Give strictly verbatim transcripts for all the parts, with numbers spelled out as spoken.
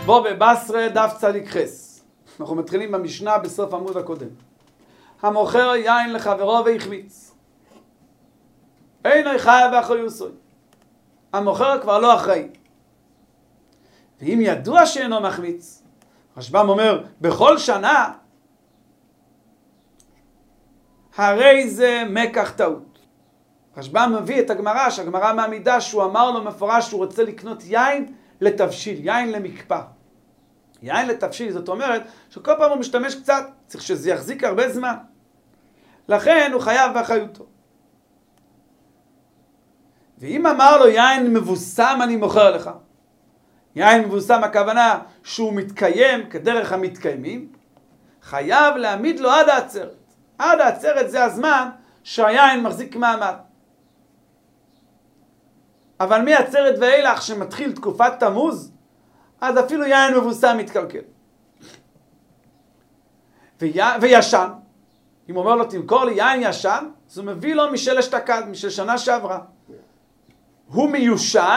בוא בבשרה דף צדיק חס. אנחנו מתחילים במשנה בסוף עמוד הקודם. המוכר יין לחברו והחמיץ. אינו חייב באחריותו. המוכר כבר לא אחראי. ואם ידוע שאינו מחמיץ, רשב"ם אומר, בכל שנה, הרי זה מקח טעות. רשב"ם מביא את הגמרא, שהגמרא מעמידה שהוא אמר לו מפורש שהוא רוצה לקנות יין לתבשיל, יין למקפא. יין לתבשיל, זאת אומרת שכל פעם הוא משתמש קצת, צריך שזה יחזיק הרבה זמן. לכן הוא חייב באחריותו. ואם אמר לו יין מבוסם אני מוכר לך, יין מבוסם הכוונה שהוא מתקיים כדרך המתקיימים, חייב להעמיד לו עד העצרת. עד העצרת זה הזמן שהיין מחזיק מעמד. אבל מהעצרת ואילך שמתחיל תקופת תמוז, אז אפילו יין מבוסם מתקלקל. וי... וישן, אם אומר לו תמכור לי יין ישן, אז הוא מביא לו משל אשתקד, משל שנה שעברה. הוא מיושן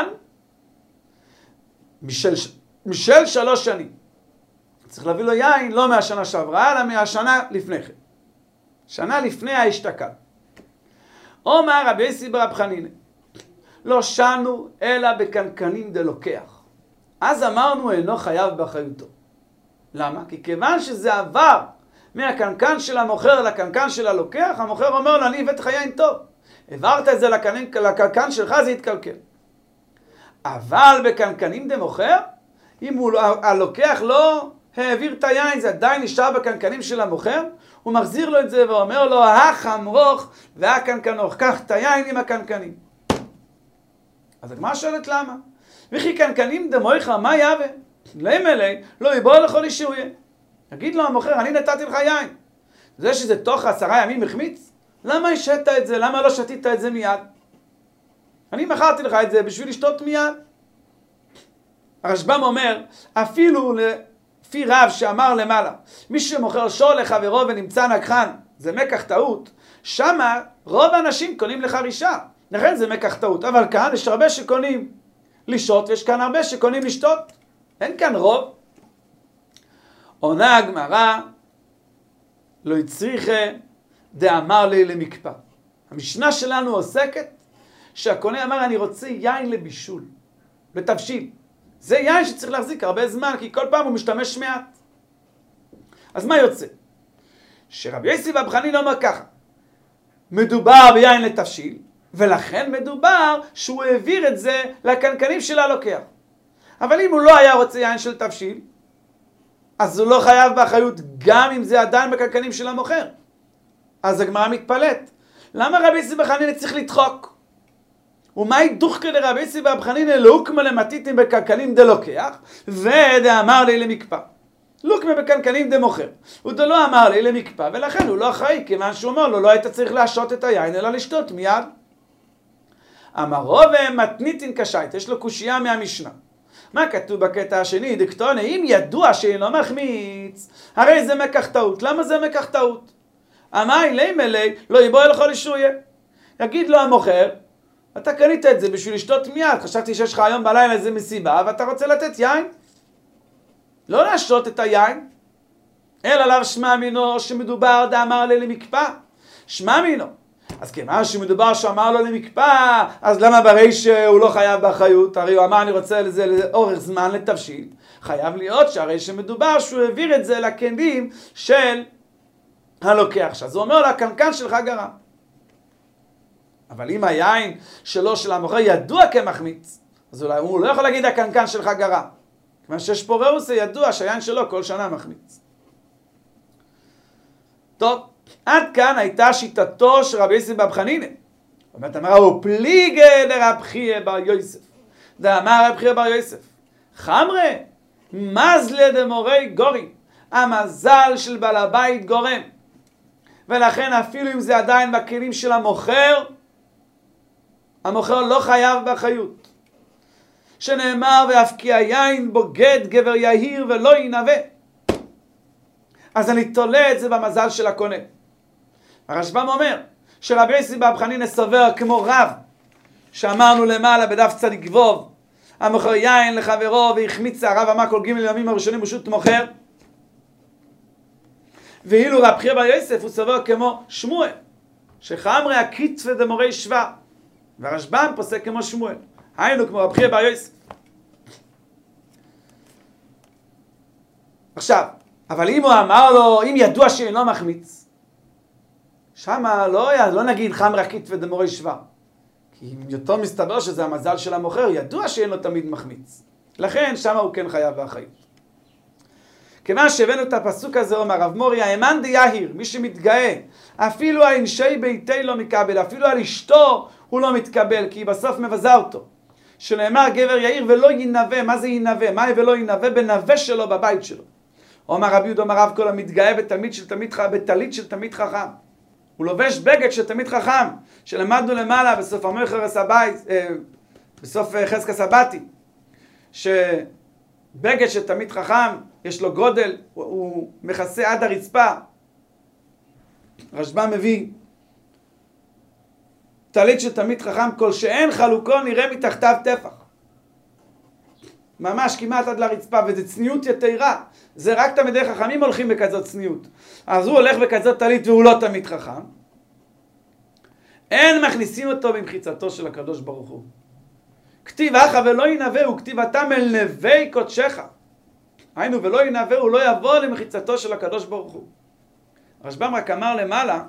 משל, משל שלוש שנים. צריך להביא לו יין לא מהשנה שעברה, אלא מהשנה לפני כן. שנה לפני האשתקד. אומר רבי יוסי ברב חנינא, לא שנו אלא בקנקנים דלוקח. אז אמרנו אינו חייב באחריותו. למה? כי כיוון שזה עבר מהקנקן של המוכר לקנקן של הלוקח, המוכר אומר לו, אני הבאתי לך יין טוב. העברת את זה לקנקן שלך, זה יתקלקל. אבל בקנקנים דמוכר, אם הוא, הלוקח לא העביר את היין, זה עדיין נשאר בקנקנים של המוכר, הוא מחזיר לו את זה ואומר לו, החמרוך והקנקנוך, קח את היין עם הקנקנים. אז הגמרא שואלת למה? וכי קנקנים דמויך, מה יהווה? להם אלי, לא יבוא לכל איש שהוא יהיה. יגיד לו המוכר, אני נתתי לך יין. זה שזה תוך עשרה ימים החמיץ? למה השעת את זה? למה לא שתית את זה מיד? אני מכרתי לך את זה בשביל לשתות מיד. הרשב"ם אומר, אפילו לפי רב שאמר למעלה, מי שמוכר שור לחברו ונמצא נגחן, זה מקח טעות, שמה רוב האנשים קונים לחרישה. לכן זה מקח טעות. אבל כאן יש הרבה שקונים לשתות, ויש כאן הרבה שקונים לשתות. אין כאן רוב. עונה הגמרא, לא יצריכה דאמר לי למקפא. המשנה שלנו עוסקת שהקונה אמר אני רוצה יין לבישול, לתבשיל. זה יין שצריך להחזיק הרבה זמן, כי כל פעם הוא משתמש מעט. אז מה יוצא? שרבי יוסי ברב חנינא אומר ככה, מדובר ביין לתבשיל, ולכן מדובר שהוא העביר את זה לקנקנים של הלוקח. אבל אם הוא לא היה רוצה יין של תבשיל, אז הוא לא חייב באחריות גם אם זה עדיין בקנקנים של המוכר. אז הגמרא מתפלאת. למה רבי יוסי ברב חנינא צריך לדחוק? ומאי דוחקא לרבי יוסי ברב חנינא לוקמא למתיתין בקנקנים דלוקח, ודאמר לי למקפא. לוקמא בקנקנים דמוכר. הוא לא אמר לי למקפא, ולכן הוא לא אחראי, כיוון שהוא אומר לו, לא היית צריך להשעות את היין, אלא לשתות מיד. אמרו ומתניתין קשית, יש לו קושייה מהמשנה. מה כתוב בקטע השני? דקטונה, אם ידוע שאינו מחמיץ, הרי זה מקח טעות. למה זה מקח טעות? אמי לי מלי, לא יבוא לכל איש שהוא יהיה. יגיד לו המוכר, אתה קנית את זה בשביל לשתות מיד, חשבתי שיש לך היום בלילה איזה מסיבה, ואתה רוצה לתת יין. לא להשתות את היין, אלא לאו שמע מינו שמדובר דאמר לי למקפא. שמע מינו. אז כיוון שמדובר שאמר לו למקפא, אז למה בריש הוא לא חייב באחריות? הרי הוא אמר אני רוצה לזה לאורך זמן לתבשיל. חייב להיות שהרי שמדובר שהוא העביר את זה לכלים של הלוקח. אז הוא אומר לו הקנקן שלך גרם. אבל אם היין שלו של המוכר ידוע כמחמיץ, אז אולי הוא לא יכול להגיד הקנקן שלך גרם. כיוון שיש פה ראוס ידוע שהיין שלו כל שנה מחמיץ. טוב. עד כאן הייתה שיטתו של רבי יוסי ברב חנינא. אומרת אמרה, הוא פליגי לרב חייא בר יוסף. דאמר רב חייא בר יוסף, חמרה, מזלה דמורי גורי, המזל של בעל הבית גורם. ולכן אפילו אם זה עדיין בכלים של המוכר, המוכר לא חייב באחריות. שנאמר, ואף כי היין בוגד גבר יהיר ולא ינבא. אז אני תולה את זה במזל של הקונה. הרשב"ם אומר שרבי יוסי ברב חנינא סובר כמו רב שאמרנו למעלה בדף צדיק ווב, המוכר יין לחברו והחמיץ, הרב אמר כל גימל ימים הראשונים פשוט מוכר. ואילו רב חייא בר יוסף הוא סבור כמו שמואל, שחמרי הקיצווה דמורי שווה, והרשב"ם פוסק כמו שמואל, היינו כמו רב חייא בר יוסף. עכשיו, אבל אם הוא אמר לו, אם ידוע שאינו מחמיץ, שמה לא, לא נגיד חמרי הקיצווה דמורי שווה, כי אם יותר מסתבר שזה המזל של המוכר, ידוע שאינו תמיד מחמיץ, לכן שמה הוא כן חייב באחריות. כיוון שהבאנו את הפסוק הזה, אומר רב מורי, האמן דיהיר, מי שמתגאה, אפילו על אנשי ביתי לא מקבל, אפילו על אשתו הוא לא מתקבל, כי היא בסוף מבזה אותו. שנאמר גבר יאיר ולא ינבא, מה זה ינבא? מה ולא ינבא? בנבא שלו, בבית שלו. אומר רבי יהודה, אומר רב כל המתגאה בתלמיד של תלמיד חכם, בטלית של תלמיד חכם. הוא לובש בגד של תלמיד חכם, שלמדנו למעלה בסוף המחר הסבאי, בסוף חזקה סבתי, שבגד של תלמיד חכם, יש לו גודל, הוא, הוא מכסה עד הרצפה. רשב"ם מביא טלית של תלמיד חכם, כל שאין חלוקו נראה מתחתיו טפח. ממש כמעט עד לרצפה, וזה צניעות יתרה. זה רק תלמידי חכמים הולכים בכזאת צניעות. אז הוא הולך בכזאת טלית והוא לא תלמיד חכם. אין מכניסים אותו במחיצתו של הקדוש ברוך הוא. כתיב אחא ולא ינבא, הוא כתיב אתם אל נבי קודשך. היינו ולא ינבא, הוא לא יבוא למחיצתו של הקדוש ברוך הוא. רשב"ם רק אמר למעלה,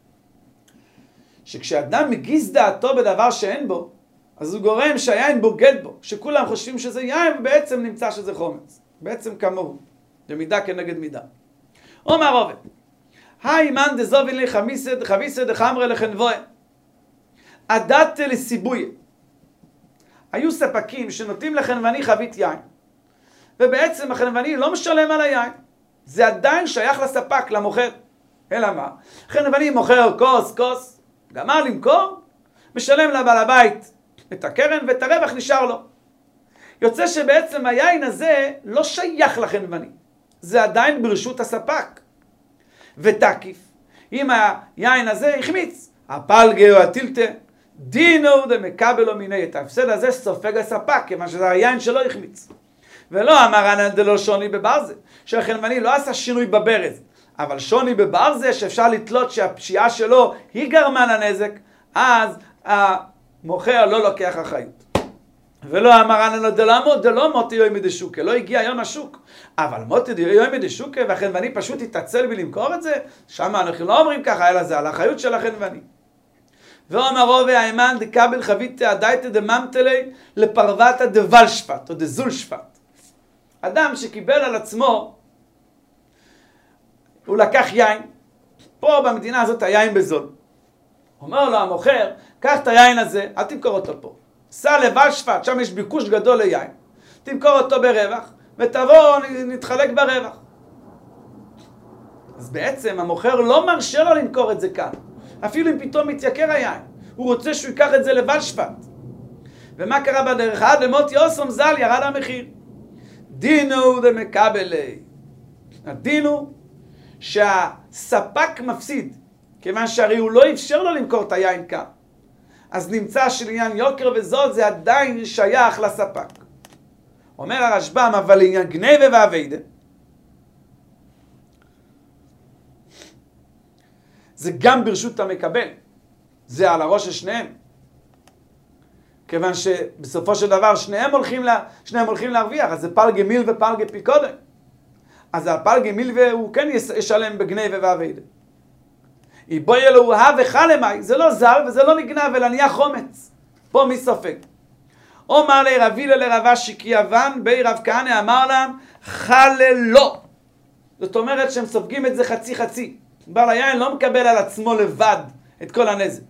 שכשאדם מגיז דעתו בדבר שאין בו, אז הוא גורם שהיין בוגד בו, שכולם חושבים שזה יין, ובעצם נמצא שזה חומץ. בעצם כמוהו, במידה כנגד מידה. אומר עובד, היי מן דזובין לי חביסה דחמרה לחנבואה, עדת לסיבויה. היו ספקים שנותנים לחנווני חבית יין, ובעצם החנווני לא משלם על היין. זה עדיין שייך לספק, למוכר. אלא מה? חנווני מוכר כוס, כוס, גמר למכור, משלם לבעל הבית את הקרן ואת הרווח נשאר לו. יוצא שבעצם היין הזה לא שייך לחנווני. זה עדיין ברשות הספק. ותקיף, אם היין הזה החמיץ, הפלגה או הטילטה, דינו דמקבלו מיני, את ההפסד הזה סופג הספק, כיוון שזה היין שלא החמיץ. ולא אמר רנן דלא שוני בברזל, שהחנווני לא עשה שינוי בברז, אבל שוני בברזל שאפשר לתלות שהפשיעה שלו היא גרמה לנזק, אז המוכר לא לוקח אחריות. ולא אמר רנן דלא דלא מוטי יומי דשוקה, לא הגיע יום השוק, אבל מוטי יומי דשוקה והחנווני פשוט יתעצל בלמכור את זה, שם אנחנו לא אומרים ככה, אלא זה על האחריות של החנווני. ואומר רובי האמן דקבל חבית דייתא דממתלי לפרוותא דוולשפט או דזולשפט. אדם שקיבל על עצמו, הוא לקח יין, פה במדינה הזאת היין בזול. אומר לו המוכר, קח את היין הזה, אל תמכור אותו פה. סע לוולשפט, שם יש ביקוש גדול ליין. תמכור אותו ברווח, ותבוא, נתחלק ברווח. אז בעצם המוכר לא מרשה לו למכור את זה כאן. אפילו אם פתאום מתייקר היין. הוא רוצה שהוא ייקח את זה לוולשפט. ומה קרה בדרך? עד למוטי אוסום ז"ל ירד המחיר. דינו דמקבלי. הדין הוא שהספק מפסיד, כיוון שהרי הוא לא אפשר לו למכור את היין כאן. אז נמצא שלעניין יוקר וזול זה עדיין שייך לספק. אומר הרשב"ם, אבל לעניין גנבה ואביידה, זה גם ברשות המקבל. זה על הראש של שניהם. כיוון שבסופו של דבר שניהם הולכים, לה, שניהם הולכים להרוויח, אז זה פלגי מיל ופלגי פיקודם. אז הפלגי מיל והוא כן ישלם בגנבה ואביידה. איבוי אלוהו וחלמי, זה לא זל וזה לא נגנב, אלא נהיה חומץ. פה מי סופג. אומר לי רבי לרבה שיקי יוון, בי רב כהנא אמר להם, חללו. זאת אומרת שהם סופגים את זה חצי חצי. בעל היין לא מקבל על עצמו לבד את כל הנזק.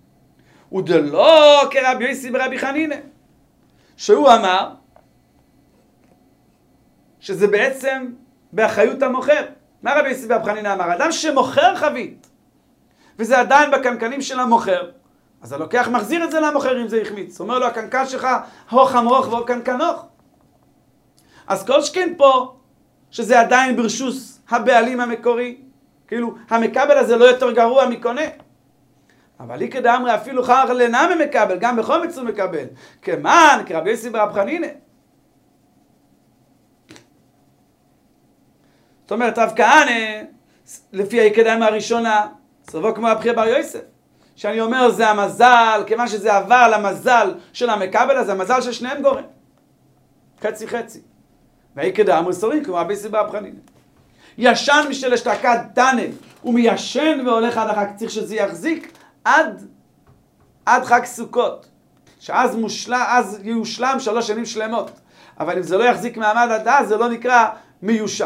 ודלא כרבי יוסי ברבי חנינא, שהוא אמר שזה בעצם באחריות המוכר. מה רבי יוסי ברבי חנינא אמר? אדם שמוכר חבית וזה עדיין בקנקנים של המוכר, אז הלוקח מחזיר את זה למוכר אם זה יחמיץ. אומר לו, הקנקן שלך הוך המרוך והוא קנקנוך. אז כל שכן פה שזה עדיין ברשוס הבעלים המקורי, כאילו המקבל הזה לא יותר גרוע מקונה. אבל היא כדאמרי אפילו חר לנמי מקבל, גם בחומץ הוא מקבל. כמן, כרבי יוסי ברב חנינא. זאת אומרת, רב כהנא, לפי היקדאמרי הראשונה, סבו כמו רב חייא בר יוסף. שאני אומר זה המזל, כיוון שזה עבר למזל של המקבל, אז המזל של שניהם גורם. חצי חצי. והיקדאמרי סורים כמו רבי יוסי ברב חנינא. ישן משל אשתקד תנא, הוא מיישן והולך עד החג, צריך שזה יחזיק עד, עד חג סוכות. שאז מושלם, אז יושלם שלוש שנים שלמות. אבל אם זה לא יחזיק מעמד עד אז, זה לא נקרא מיושן.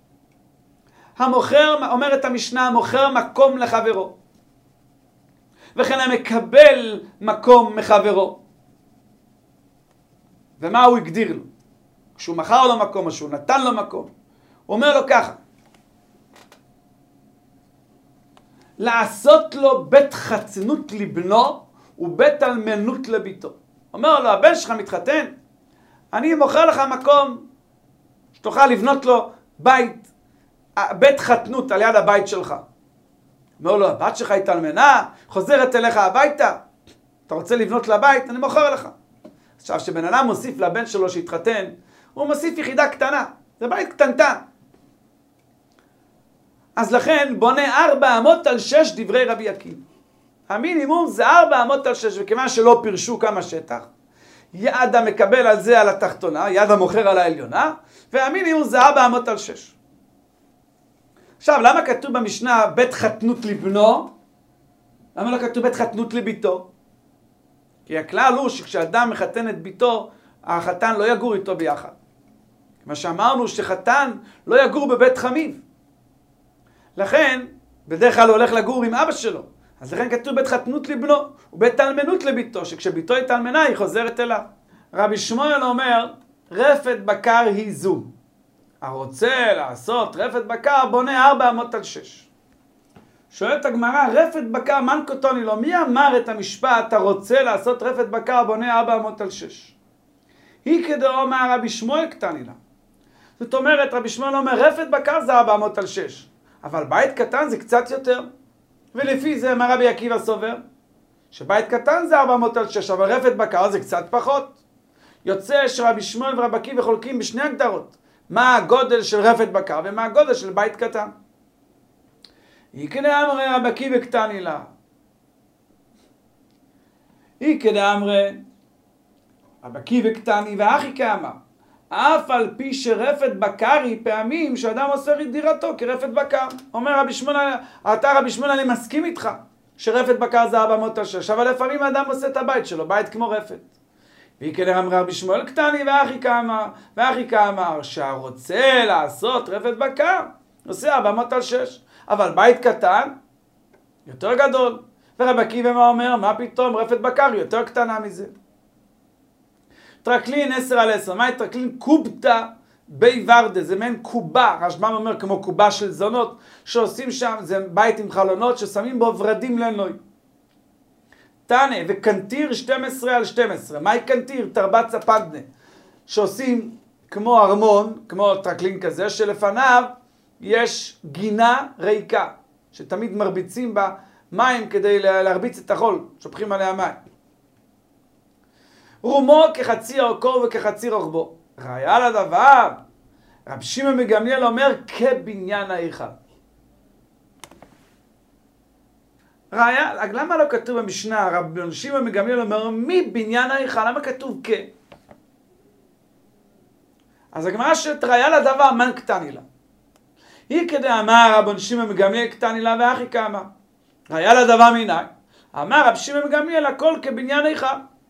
המוכר, אומרת המשנה, המוכר מקום לחברו. וכן המקבל מקום מחברו. ומה הוא הגדיר לו? כשהוא מכר לו מקום, או שהוא נתן לו מקום. הוא אומר לו ככה. לעשות לו בית חצנות לבנו ובית אלמנות לביתו. אומר לו, הבן שלך מתחתן, אני מוכר לך מקום שתוכל לבנות לו בית, בית חתנות על יד הבית שלך. אומר לו, הבת שלך התאלמנה, חוזרת אליך הביתה, אתה רוצה לבנות לבית, אני מוכר לך. עכשיו, שבן אדם מוסיף לבן שלו שהתחתן, הוא מוסיף יחידה קטנה, זה בית קטנטן. אז לכן בונה ארבע אמות על שש דברי רבי עקיבא. המינימום זה ארבע אמות על שש, וכיוון שלא פירשו כמה שטח, יד המקבל על זה על התחתונה, יד המוכר על העליונה, והמינימום זה ארבע אמות על שש. עכשיו, למה כתוב במשנה בית חתנות לבנו? למה לא כתוב בית חתנות לביתו? כי הכלל הוא שכשאדם מחתן את ביתו, החתן לא יגור איתו ביחד. כמו שאמרנו שחתן לא יגור בבית חמיו. לכן, בדרך כלל הוא הולך לגור עם אבא שלו. אז לכן כתוב בית חתנות לבנו, ובית תלמנות לביתו, שכשביתו התאלמנה היא חוזרת אליו. רבי שמואל אומר, רפת בקר היא זו. הרוצה לעשות רפת בקר בונה ארבע אמות על שש. שואלת הגמרא, רפת בקר, מן קוטוני לו, מי אמר את המשפט, הרוצה לעשות רפת בקר בונה ארבע אמות על שש? היא כדאמר רבי שמואל קטני לה. זאת אומרת, רבי שמואל אומר, רפת בקר זה ארבע אמות על שש. אבל בית קטן זה קצת יותר. ולפי זה מה רבי עקיבא סובר? שבית קטן זה ארבע אמות על שש, אבל רפת בקר זה קצת פחות. יוצא שרבי שמואל ורבי עקיבא חולקים בשני הגדרות. מה הגודל של רפת בקר ומה הגודל של בית קטן. היא כדאמרי רבי עקיבא קטני לה. היא כדאמרי רבי עקיבא קטני ואחי כאמר. אף על פי שרפת בקר היא פעמים שאדם עושה את דירתו כרפת בקר. אומר רבי שמואל, אתה רבי שמואל אני מסכים איתך שרפת בקר זה ארבע אמות על שש, אבל לפעמים האדם עושה את הבית שלו, בית כמו רפת. והיא כדאמר אמר רבי שמואל קטני ואחי כאמר, ואחי כאמר שהרוצה לעשות רפת בקר עושה ארבע אמות על שש, אבל בית קטן יותר גדול. ורבי עקיבא מה אומר? מה פתאום רפת בקר יותר קטנה מזה. טרקלין עשר על עשר, מה היא טרקלין? קובטה בי ורדה, זה מעין קובה, רשב"ם אומר כמו קובה של זונות, שעושים שם, זה בית עם חלונות, ששמים בו ורדים לנוי. תנא וקנטיר שתים עשרה על שתים עשרה, מה היא קנטיר? תרבצה פדנה, שעושים כמו ארמון, כמו טרקלין כזה, שלפניו יש גינה ריקה, שתמיד מרביצים בה מים כדי להרביץ את החול, שופכים עליה מים. רומו כחצי אורכו וכחצי רוחבו. ראיה לדבר, רב שמעון בן גמליאל אומר כבניין ההיכל. ראיה, למה לא כתוב במשנה, רב שמעון בן גמליאל אומר מבניין ההיכל, למה כתוב כ? אז הגמרא שאת ראיה לדבר, מן קטני לה. היא כדאמר רב שמעון בן גמליאל קטני לה ואחי כאמר. ראיה לדבר מיני. אמר רב שמעון בן גמליאל הכל כבניין ההיכל.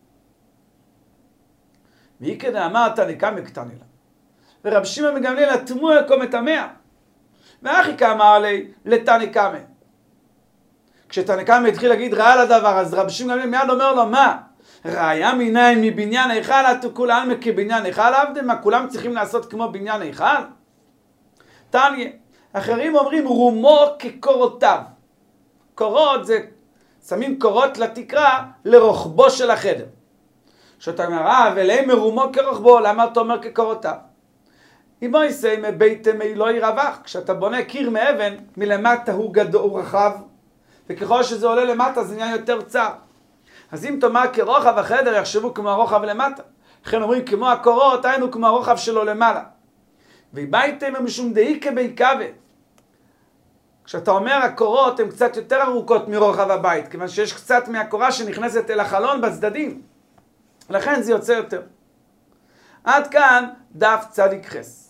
והיא כדאמר תנא קמא קטני לה. ורב שמעון בן גמליאל התמוה כמטמא. ואחי כאמר לי לתנא קמא. כשתנא קמא התחיל להגיד ראיה לדבר, אז רב שמעון בן גמליאל מיד אומר לו, מה? ראיה מניין מבניין ההיכל, עד כולם כבניין ההיכל עבדם? מה, כולם צריכים לעשות כמו בניין ההיכל? תניא, אחרים אומרים רומו כקורותיו. קורות זה, שמים קורות לתקרה לרוחבו של החדר. שאתה אומר, אה, ולהם מרומו כרוחבו, למה אתה אומר כקורותיו? אם הוא יעשה מבית מי לא ירווח, כשאתה בונה קיר מאבן, מלמטה הוא גדול, הוא רחב, וככל שזה עולה למטה זה נהיה יותר צר. אז אם תאמר כרוחב החדר יחשבו כמו הרוחב למטה. לכן אומרים כמו הקורות, היינו כמו הרוחב שלו למעלה. ובייתם משום דאיקה בעיקבה. כשאתה אומר הקורות הן קצת יותר ארוכות מרוחב הבית, כיוון שיש קצת מהקורה שנכנסת אל החלון בצדדים. לכן זה יוצא יותר. עד כאן דף צדיק חס.